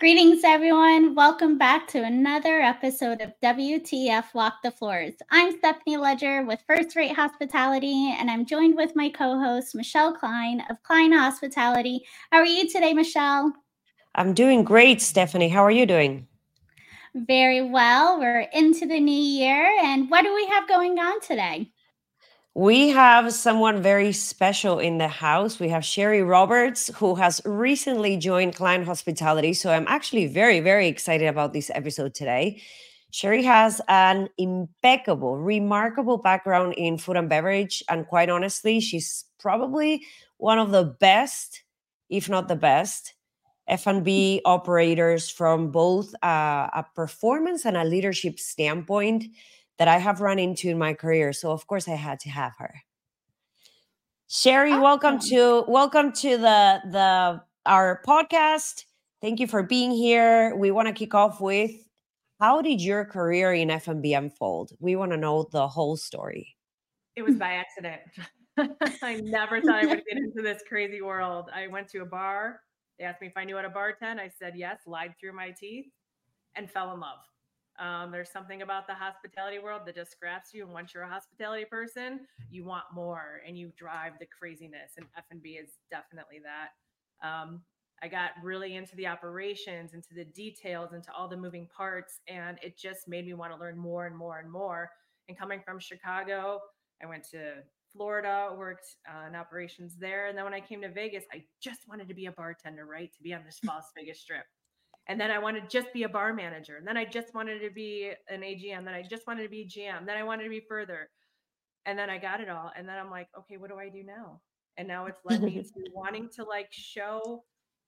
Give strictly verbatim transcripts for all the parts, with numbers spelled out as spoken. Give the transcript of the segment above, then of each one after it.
Greetings, everyone. Welcome back to another episode of W T F Walk the Floors. I'm Stephanie Ledger with First Rate Hospitality, and I'm joined with my co host, Michelle Klein of Klein Hospitality. How are you today, Michelle? I'm doing great, Stephanie. How are you doing? Very well. We're into the new year, and what do we have going on today? We have someone very special in the house. We have Sherry Roberts, who has recently joined Klein Hospitality. So I'm actually very, very excited about this episode today. Sherry has an impeccable, remarkable background in food and beverage. And quite honestly, she's probably one of the best, if not the best, F and B operators from both uh, a performance and a leadership standpoint that I have run into in my career. So of course I had to have her. Sherry, welcome Awesome. to welcome to the the our podcast. Thank you for being here. We want to kick off with, how did your career in F and B unfold? We want to know the whole story. It was by accident. I never thought I would get into this crazy world. I went to a bar. They asked me if I knew how to bartend. I said yes, lied through my teeth, and fell in love. Um, there's something about the hospitality world that just grabs you. And once you're a hospitality person, you want more and you drive the craziness. And F and B is definitely that. Um, I got really into the operations, into the details, into all the moving parts. And it just made me want to learn more and more and more. And coming from Chicago, I went to Florida, worked uh, in operations there. And then when I came to Vegas, I just wanted to be a bartender, right? To be on this Las Vegas strip. And then I wanted to just be a bar manager. And then I just wanted to be an A G M. Then I just wanted to be G M. Then I wanted to be further. And then I got it all. And then I'm like, okay, what do I do now? And now it's led me to wanting to like show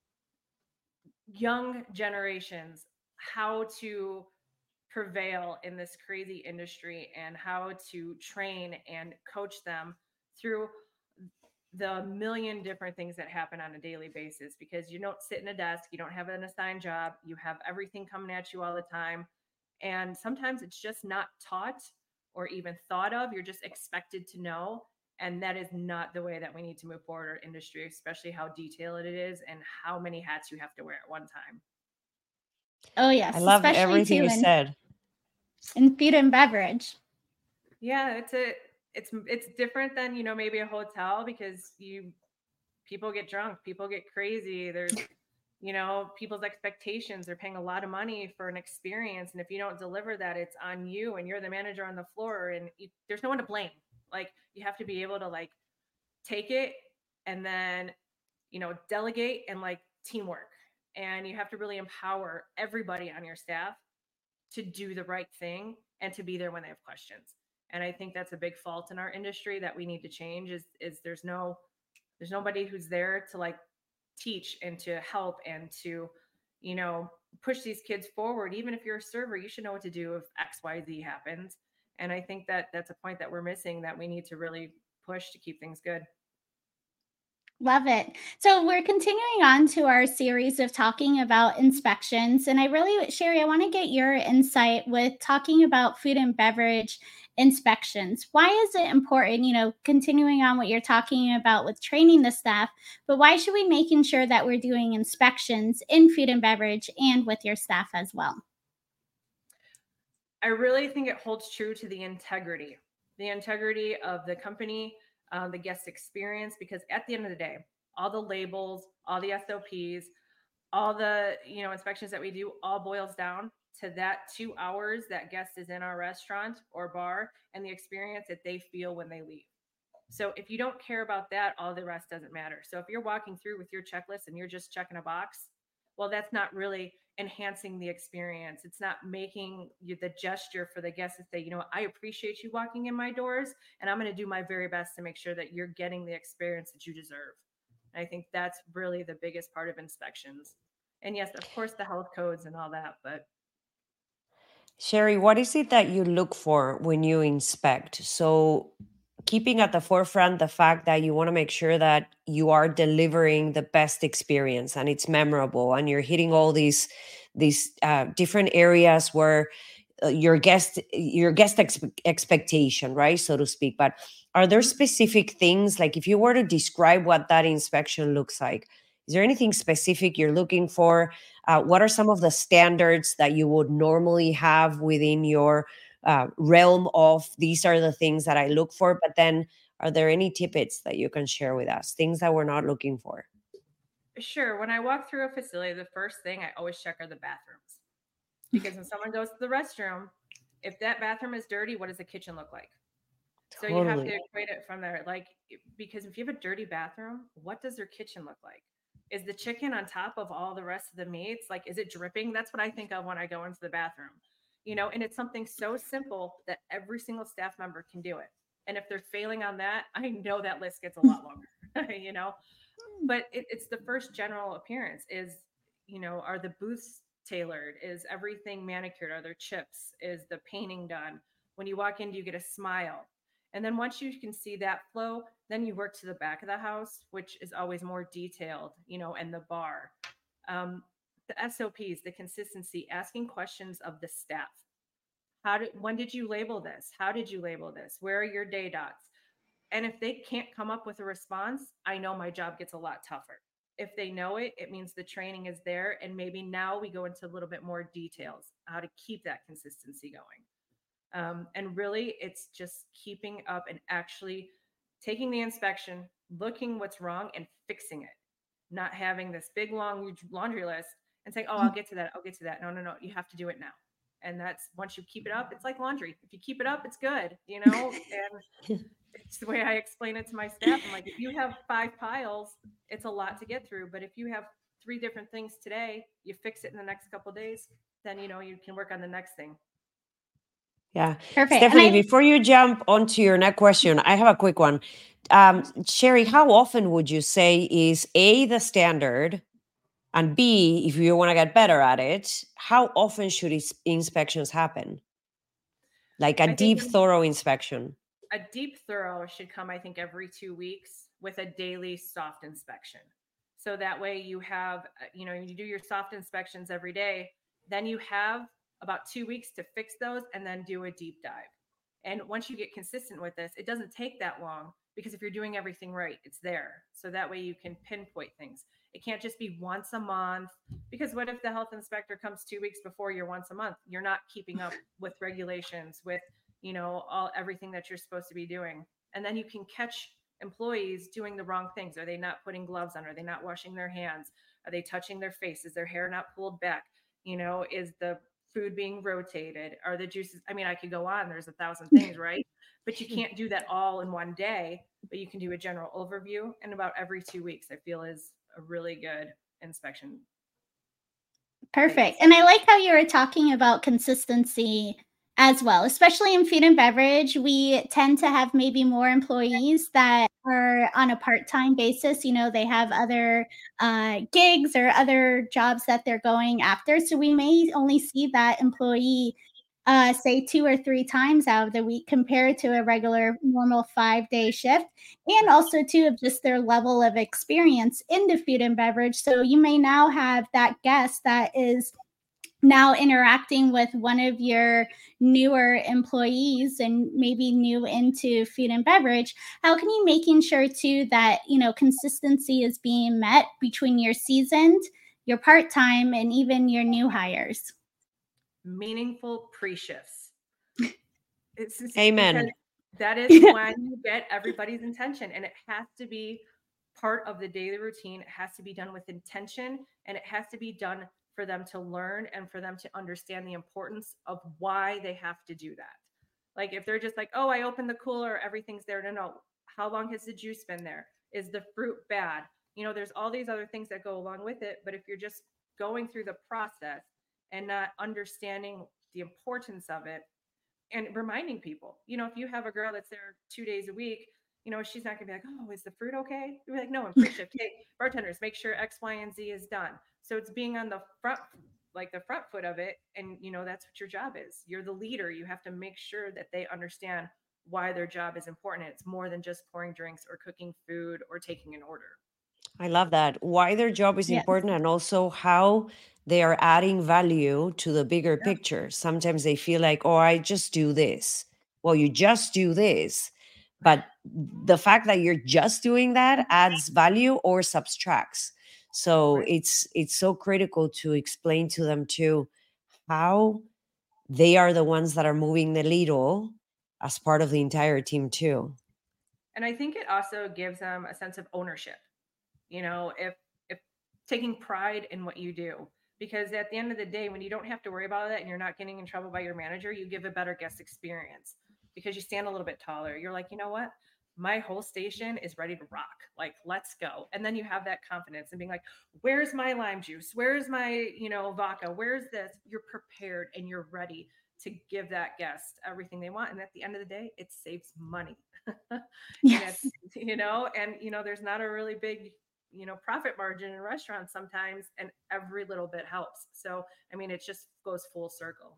young generations how to prevail in this crazy industry and how to train and coach them through the million different things that happen on a daily basis, because you don't sit in a desk, you don't have an assigned job, you have everything coming at you all the time. And sometimes it's just not taught or even thought of. You're just expected to know. And that is not the way that we need to move forward our industry, especially how detailed it is and how many hats you have to wear at one time. Oh, yes. I love especially everything too you in, said. in food and beverage. Yeah, it's a it's it's different than, you know, maybe a hotel, because you people get drunk, people get crazy. There's, you know, people's expectations. They're paying a lot of money for an experience, and if you don't deliver that, it's on you, and you're the manager on the floor, and you, there's no one to blame. Like, you have to be able to like take it and then, you know, delegate and like teamwork, and you have to really empower everybody on your staff to do the right thing and to be there when they have questions. And I think that's a big fault in our industry that we need to change, is is there's no there's nobody who's there to like teach and to help and to, you know, push these kids forward. Even if you're a server, you should know what to do if X Y Z happens. And I think that that's a point that we're missing, that we need to really push to keep things good. Love it. So we're continuing on to our series of talking about inspections. And I really, Sherry, I want to get your insight with talking about food and beverage inspections. Why is it important, you know, continuing on what you're talking about with training the staff, but why should we making sure that we're doing inspections in food and beverage and with your staff as well? I really think it holds true to the integrity, the integrity of the company, uh, the guest experience, because at the end of the day, all the labels, all the S O Ps, all the, you know, inspections that we do all boils down to that two hours that guest is in our restaurant or bar and the experience that they feel when they leave. So if you don't care about that, all the rest doesn't matter. So if you're walking through with your checklist and you're just checking a box, well, that's not really enhancing the experience. It's not making you the gesture for the guests to say, you know, I appreciate you walking in my doors, and I'm going to do my very best to make sure that you're getting the experience that you deserve. And I think that's really the biggest part of inspections. And yes, of course, the health codes and all that, but Sherry, what is it that you look for when you inspect? So, keeping at the forefront the fact that you want to make sure that you are delivering the best experience and it's memorable, and you're hitting all these these uh, different areas where uh, your guest your guest ex- expectation, right, so to speak. But are there specific things, like if you were to describe what that inspection looks like? Is there anything specific you're looking for? Uh, what are some of the standards that you would normally have within your uh, realm of these are the things that I look for? But then are there any tidbits that you can share with us, things that we're not looking for? Sure. When I walk through a facility, the first thing I always check are the bathrooms. Because when someone goes to the restroom, if that bathroom is dirty, what does the kitchen look like? So you have to Totally. equate it from there. Like, because if you have a dirty bathroom, what does their kitchen look like? Is the chicken on top of all the rest of the meats? Like, is it dripping? That's what I think of when I go into the bathroom. You know, and it's something so simple that every single staff member can do it. And if they're failing on that, I know that list gets a lot longer, you know. But it, it's the first general appearance is, you know, are the booths tailored? Is everything manicured? Are there chips? Is the painting done? When you walk in, do you get a smile? And then once you can see that flow, then you work to the back of the house, which is always more detailed, you know, and the bar. Um, the S O Ps, the consistency, asking questions of the staff. How did, when did you label this? How did you label this? Where are your day dots? And if they can't come up with a response, I know my job gets a lot tougher. If they know it, it means the training is there. And maybe now we go into a little bit more details, how to keep that consistency going. Um, and really, it's just keeping up and actually taking the inspection, looking what's wrong and fixing it, not having this big, long laundry list and saying, oh, I'll get to that. I'll get to that. No, no, no. You have to do it now. And that's once you keep it up, it's like laundry. If you keep it up, it's good, you know? And it's the way I explain it to my staff. I'm like, if you have five piles, it's a lot to get through. But if you have three different things today, you fix it in the next couple of days, then, you know, you can work on the next thing. Yeah. Perfect. Stephanie, I, before you jump onto your next question, I have a quick one. Um, Sherry, how often would you say is A, the standard, and B, if you want to get better at it, how often should ins- inspections happen? Like a I deep, think thorough inspection. a deep thorough should come, I think, every two weeks with a daily soft inspection. So that way you have, you know, you do your soft inspections every day, then you have about two weeks to fix those and then do a deep dive. And once you get consistent with this, it doesn't take that long because if you're doing everything right, it's there. So that way you can pinpoint things. It can't just be once a month, because what if the health inspector comes two weeks before your once a month? You're not keeping up with regulations, with, you know, all everything that you're supposed to be doing. And then you can catch employees doing the wrong things. Are they not putting gloves on? Are they not washing their hands? Are they touching their face? Is their hair not pulled back? You know, is the food being rotated? Are the juices? I mean, I could go on. There's a thousand things, right? But you can't do that all in one day, but you can do a general overview. And about every two weeks, I feel is a really good inspection. Perfect. And I like how you were talking about consistency as well, especially in food and beverage. We tend to have maybe more employees that are on a part-time basis. You know, they have other uh, gigs or other jobs that they're going after. So we may only see that employee uh, say two or three times out of the week compared to a regular normal five day shift, and also too of just their level of experience in the food and beverage. So you may now have that guest that is now interacting with one of your newer employees and maybe new into food and beverage. How can you making sure too that, you know, consistency is being met between your seasoned, your part-time, and even your new hires? Meaningful pre-shifts. It's Amen. that is when you get everybody's intention, and it has to be part of the daily routine. It has to be done with intention, and it has to be done for them to learn and for them to understand the importance of why they have to do that. Like if they're just like, oh, I opened the cooler, everything's there. No, no. How long has the juice been there? Is the fruit bad? You know, there's all these other things that go along with it. But if you're just going through the process and not understanding the importance of it and reminding people, you know, if you have a girl that's there two days a week, you know, she's not gonna be like, oh, is the fruit okay? You're like, no, in pre-shift, hey, bartenders, make sure X, Y, and Z is done. So it's being on the front, like the front foot of it. And, you know, that's what your job is. You're the leader. You have to make sure that they understand why their job is important. It's more than just pouring drinks or cooking food or taking an order. I love that. Why their job is Yes. important and also how they are adding value to the bigger Yeah. picture. Sometimes they feel like, oh, I just do this. Well, you just do this. But the fact that you're just doing that adds value or subtracts. So Right. it's it's so critical to explain to them too how they are the ones that are moving the needle as part of the entire team too. And I think it also gives them a sense of ownership. You know, if if taking pride in what you do, because at the end of the day, when you don't have to worry about that and you're not getting in trouble by your manager, you give a better guest experience because you stand a little bit taller. You're like, you know what? My whole station is ready to rock. Like, let's go. And then you have that confidence and being like, where's my lime juice? Where's my, you know, vodka? Where's this? You're prepared and you're ready to give that guest everything they want. And at the end of the day, it saves money. And it's, Yes. you know, and, you know, there's not a really big, you know, profit margin in restaurants sometimes, and every little bit helps. So, I mean, it just goes full circle.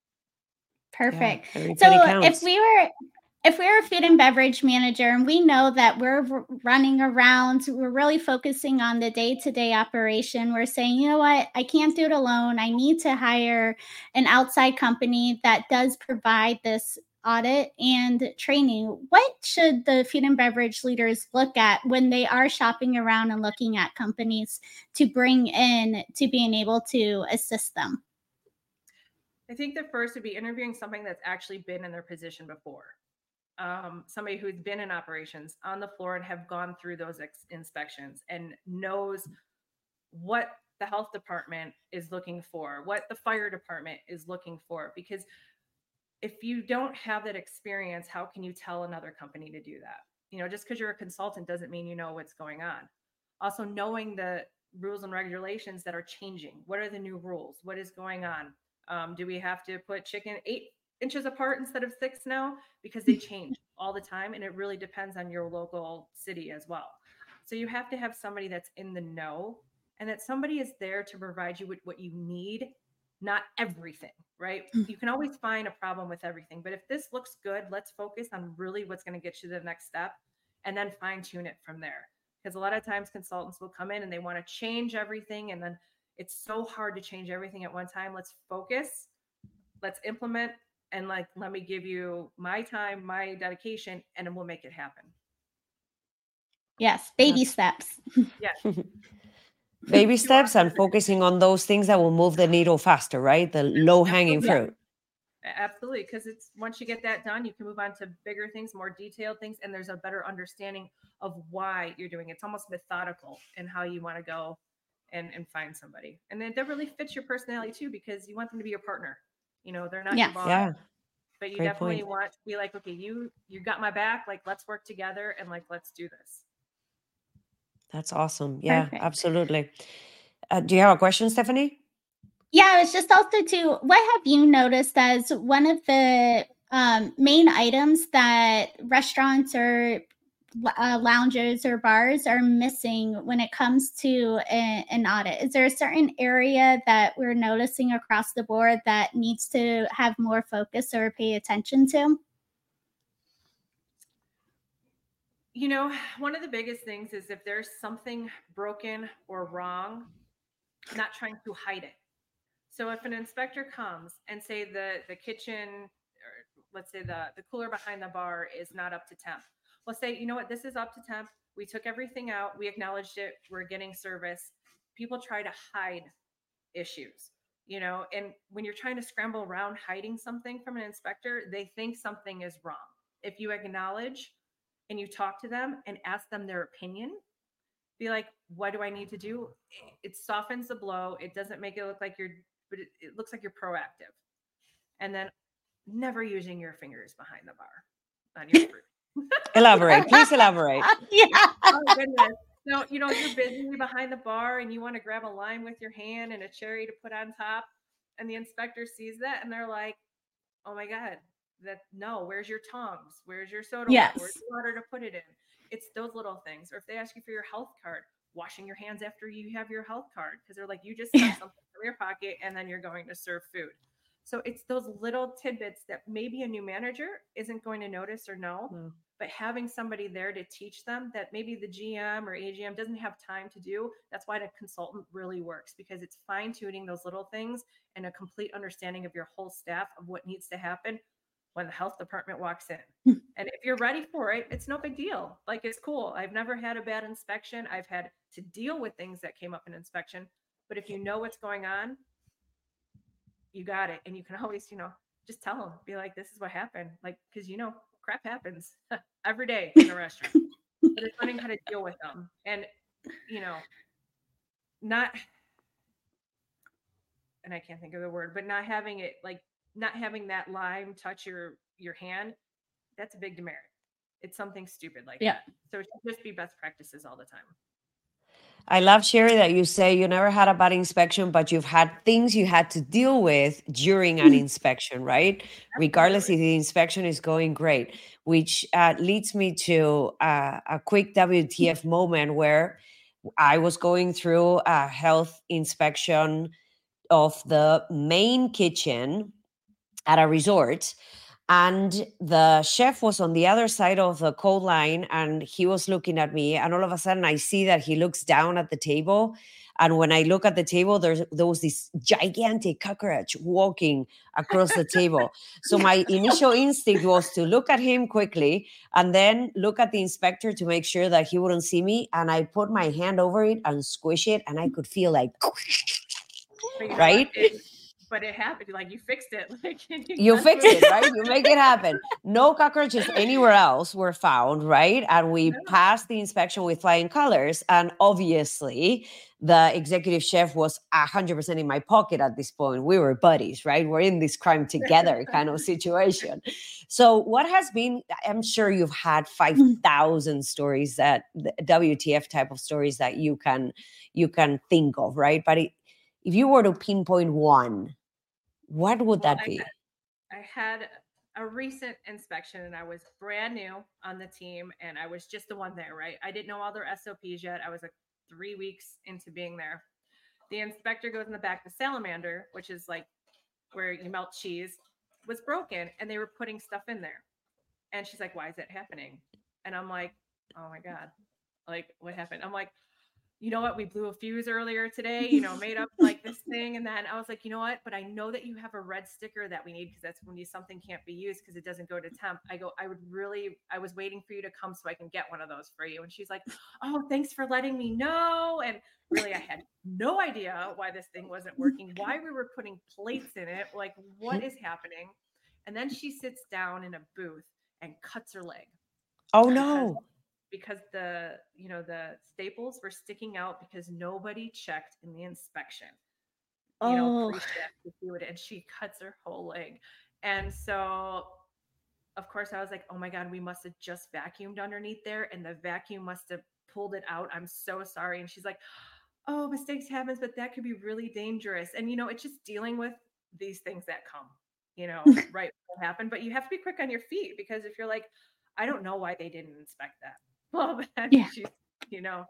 Yeah, Perfect. every So penny if counts. we were if we were a food and beverage manager and we know that we're r- running around, we're really focusing on the day-to-day operation, we're saying, you know what, I can't do it alone. I need to hire an outside company that does provide this audit and training. What should the food and beverage leaders look at when they are shopping around and looking at companies to bring in to being able to assist them? I think the first would be interviewing something that's actually been in their position before. Um, somebody who's been in operations on the floor and have gone through those ex- inspections and knows what the health department is looking for, what the fire department is looking for. Because if you don't have that experience, how can you tell another company to do that? You know, just because you're a consultant doesn't mean you know what's going on. Also, knowing the rules and regulations that are changing. What are the new rules? What is going on? Um, do we have to put chicken eight inches apart instead of six now? Because they change all the time, and it really depends on your local city as well. So you have to have somebody that's in the know, and that somebody is there to provide you with what you need, not everything, right? You can always find a problem with everything, but if this looks good, let's focus on really what's going to get you to the next step and then fine tune it from there. Because a lot of times consultants will come in and they want to change everything, and then it's so hard to change everything at one time. Let's focus, let's implement, and like, let me give you my time, my dedication, and then we'll make it happen. Yes, baby That's steps. Yeah. baby Too steps and often. focusing on those things that will move the needle faster, right? The low hanging Absolutely. fruit. Absolutely, because it's once you get that done, you can move on to bigger things, more detailed things, and there's a better understanding of why you're doing it. It's almost methodical in how you want to go and and find somebody, and then that really fits your personality too, because you want them to be your partner. You know, they're not your Yes. boss, Yeah, but you great definitely point. want to be like, okay, you you got my back. Like, let's work together and like let's do this. That's awesome. Yeah, Perfect. absolutely. Uh, do you have a question, Stephanie? Yeah, it's just also too, what have you noticed as one of the um, main items that restaurants or uh, lounges or bars are missing when it comes to a, an audit? Is there a certain area that we're noticing across the board that needs to have more focus or pay attention to? You know, one of the biggest things is if there's something broken or wrong, not trying to hide it. So if an inspector comes and say the the kitchen, or let's say the the cooler behind the bar is not up to temp, we'll say, you know what, this is up to temp. We took everything out. We acknowledged it. We're getting service. People try to hide issues, you know, and when you're trying to scramble around hiding something from an inspector, they think something is wrong. If you acknowledge and you talk to them and ask them their opinion, be like, what do I need to do? It softens the blow. It doesn't make it look like you're, but it, it looks like you're proactive. And then never using your fingers behind the bar on your fruit. Elaborate, please elaborate. Yeah. Oh goodness. No, you know, you're busy behind the bar and you want to grab a lime with your hand and a cherry to put on top. And the inspector sees that and they're like, oh my God, that no, where's your tongs? Where's your soda water? Where's Yes. the water to put it in? It's those little things. Or if they ask you for your health card, washing your hands after you have your health card, because they're like, you just took Yeah. something from your pocket and then you're going to serve food. So it's those little tidbits that maybe a new manager isn't going to notice or know, No. but having somebody there to teach them that maybe the G M or A G M doesn't have time to do. That's why the consultant really works, because it's fine tuning those little things and a complete understanding of your whole staff of what needs to happen when the health department walks in. And if you're ready for it, it's no big deal. Like, it's cool. I've never had a bad inspection. I've had to deal with things that came up in inspection. But if you know what's going on, you got it. And you can always, you know, just tell them, be like, this is what happened. Like, because, you know, crap happens every day in a restaurant. But it's learning how to deal with them. And, you know, not, and I can't think of the word, but not having it, like, not having that lime touch your, your hand, that's a big demerit. It's something stupid like Yeah. that. So it should just be best practices all the time. I love, Sherry, that you say you never had a bad inspection, but you've had things you had to deal with during an inspection, right? Regardless if the inspection is going great, which uh, leads me to uh, a quick W T F moment where I was going through a health inspection of the main kitchen at a resort. And the chef was on the other side of the cold line and he was looking at me. And all of a sudden I see that he looks down at the table. And when I look at the table, there's there was this gigantic cockroach walking across the table. So my initial instinct was to look at him quickly and then look at the inspector to make sure that he wouldn't see me. And I put my hand over it and squish it. And I could feel like, But you know right? what? It, but it happened. Like, you fixed it. Like, you, You fix it, right? You make it happen. No cockroaches anywhere else were found, right? And we No. passed the inspection with flying colors. And obviously, the executive chef was one hundred percent in my pocket at this point. We were buddies, right? We're in this crime together kind of situation. So what has been, I'm sure you've had five thousand stories that, W T F type of stories that you can, you can think of, right? But it, if you were to pinpoint one, what would Well, that I be? had, I had a recent inspection and I was brand new on the team and I was just the one there, right? I didn't know all their S O Ps yet. I was like three weeks into being there. The inspector goes in the back. The salamander, which is like where you melt cheese, was broken and they were putting stuff in there. And she's like, why is that happening? And I'm like, oh my God, like what happened? I'm like, you know what? We blew a fuse earlier today, you know, made up like this thing. And then I was like, you know what? But I know that you have a red sticker that we need because that's when you, something can't be used because it doesn't go to temp. I go, I would really, I was waiting for you to come so I can get one of those for you. And she's like, oh, thanks for letting me know. And really, I had no idea why this thing wasn't working, why we were putting plates in it, like what is happening. And then she sits down in a booth and cuts her leg. Oh no. Because, because the, you know, the staples were sticking out because nobody checked in the inspection, you Oh. know, pre-chef to do it. And she cuts her whole leg. And so, of course, I was like, oh my God, we must have just vacuumed underneath there. And the vacuum must have pulled it out. I'm so sorry. And she's like, oh, mistakes happens, but that could be really dangerous. And, you know, it's just dealing with these things that come, you know, right, what happened. But you have to be quick on your feet because if you're like, I don't know why they didn't inspect that. Well, then Yeah. she's, you know,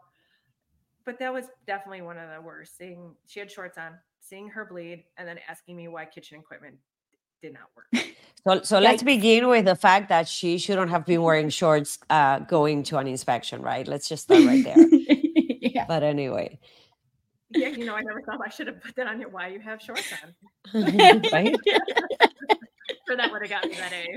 but that was definitely one of the worst. Seeing she had shorts on, seeing her bleed, and then asking me why kitchen equipment did not work. So, so let's begin with the fact that she shouldn't have been wearing shorts uh, going to an inspection, right? Let's just start right there. Yeah. But anyway. Yeah, you know, I never thought I should have put that on you. Why you have shorts on? Right? So that would have got me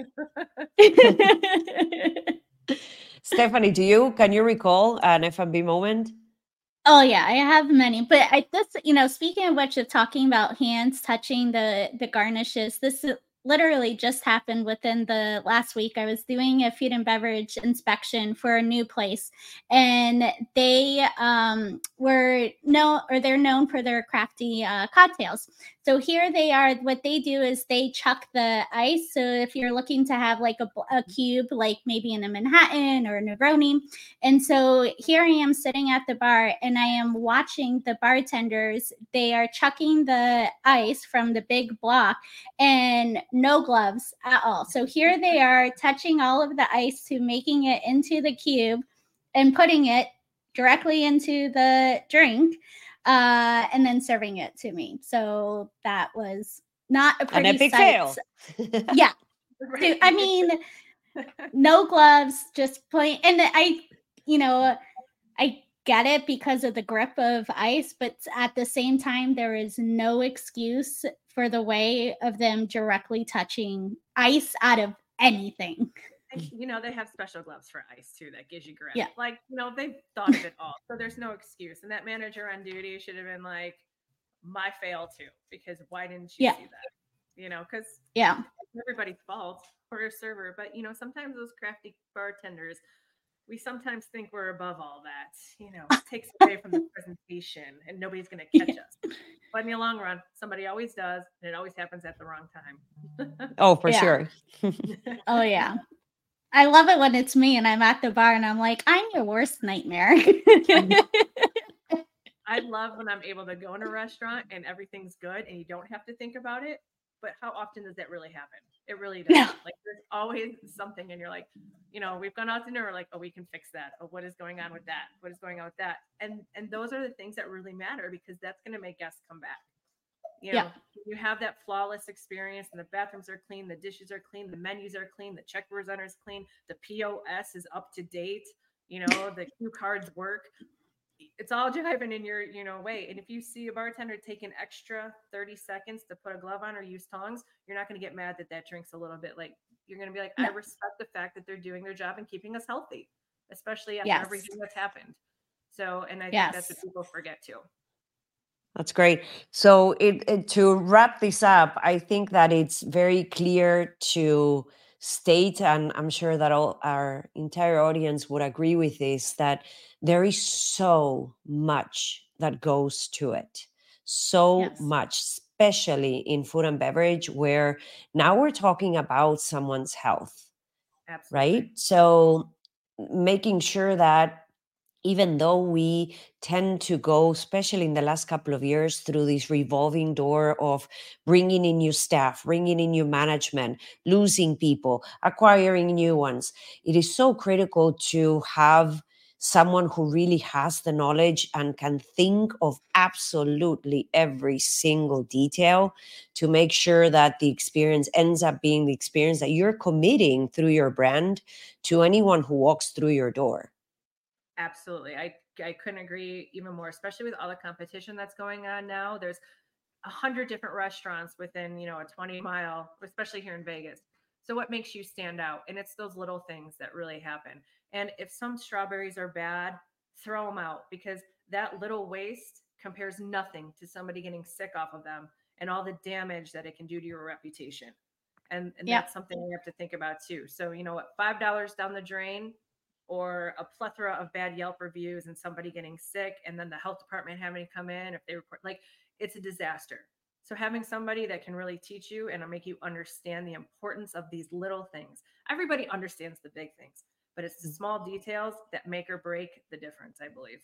that A. Stephanie, do you, can you recall an F and B moment? Oh yeah, I have many, but I this you know speaking of which of talking about hands touching the the garnishes, this literally just happened within the last week. I was doing a food and beverage inspection for a new place, and they um, were known, or they're known for their crafty uh, cocktails. So here they are. What they do is they chuck the ice. So if you're looking to have like a, a cube, like maybe in a Manhattan or a Negroni, and so here I am sitting at the bar, and I am watching the bartenders. They are chucking the ice from the big block, and no gloves at all. So here they are touching all of the ice to making it into the cube and putting it directly into the drink, uh, and then serving it to me. So that was not a pretty An epic sight. fail. Yeah. So, I mean, no gloves, just plain. And I, you know, I get it because of the grip of ice, but at the same time, there is no excuse for the way of them directly touching ice out of anything. And, you know, they have special gloves for ice too that gives you grip. Yeah. Like, you know, they've thought of it all. So there's no excuse. And that manager on duty should have been like, my fail too, because why didn't you Yeah. see that? You know, because Yeah. it's everybody's fault for a server. But, you know, sometimes those crafty bartenders, we sometimes think we're above all that. You know, it takes away from the presentation and nobody's going to catch Yeah. us. But in the long run, somebody always does. And it always happens at the wrong time. Oh, for Yeah. sure. Oh, yeah. I love it when it's me and I'm at the bar and I'm like, I'm your worst nightmare. I love when I'm able to go in a restaurant and everything's good and you don't have to think about it. But how often does that really happen? It really does. Yeah. Like there's always something and you're like, you know, we've gone out to dinner, we're like, oh, we can fix that. Oh, what is going on with that? What is going on with that? And and those are the things that really matter because that's going to make guests come back. You know, Yeah. you have that flawless experience and the bathrooms are clean, the dishes are clean, the menus are clean, the check presenter is clean, the P O S is up to date, you know, the cue cards work. It's all jiving in your, you know, way. And if you see a bartender take an extra thirty seconds to put a glove on or use tongs, you're not going to get mad that that drink's a little bit like, you're going to be like, No. I respect the fact that they're doing their job and keeping us healthy, especially after Yes. everything that's happened. So, and I Yes. think that's what people forget too. That's great. So it, it to wrap this up, I think that it's very clear to state, and I'm sure that all our entire audience would agree with this, that there is so much that goes to it. So Yes. much, especially in food and beverage, where now we're talking about someone's health, Absolutely. right? So making sure that even though we tend to go, especially in the last couple of years, through this revolving door of bringing in new staff, bringing in new management, losing people, acquiring new ones, it is so critical to have someone who really has the knowledge and can think of absolutely every single detail to make sure that the experience ends up being the experience that you're committing through your brand to anyone who walks through your door. Absolutely. I, I couldn't agree even more, especially with all the competition that's going on now. There's a hundred different restaurants within, you know, a twenty mile, especially here in Vegas. So what makes you stand out? And it's those little things that really happen. And if some strawberries are bad, throw them out because that little waste compares nothing to somebody getting sick off of them and all the damage that it can do to your reputation. And, and Yep. that's something we have to think about too. So, you know what, five dollars down the drain or a plethora of bad Yelp reviews and somebody getting sick and then the health department having to come in if they report, like it's a disaster. So having somebody that can really teach you and make you understand the importance of these little things. Everybody understands the big things, but it's the small details that make or break the difference, I believe.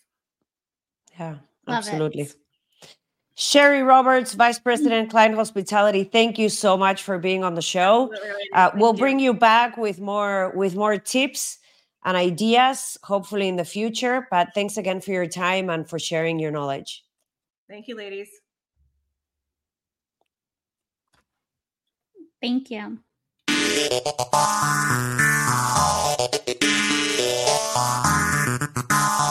Yeah, Love absolutely. it. Sherry Roberts, Vice President, Client Hospitality. Thank you so much for being on the show. Absolutely, ladies. Uh, Thank we'll you. bring you back with more with more tips and ideas, hopefully in the future. But thanks again for your time and for sharing your knowledge. Thank you, ladies. Thank you.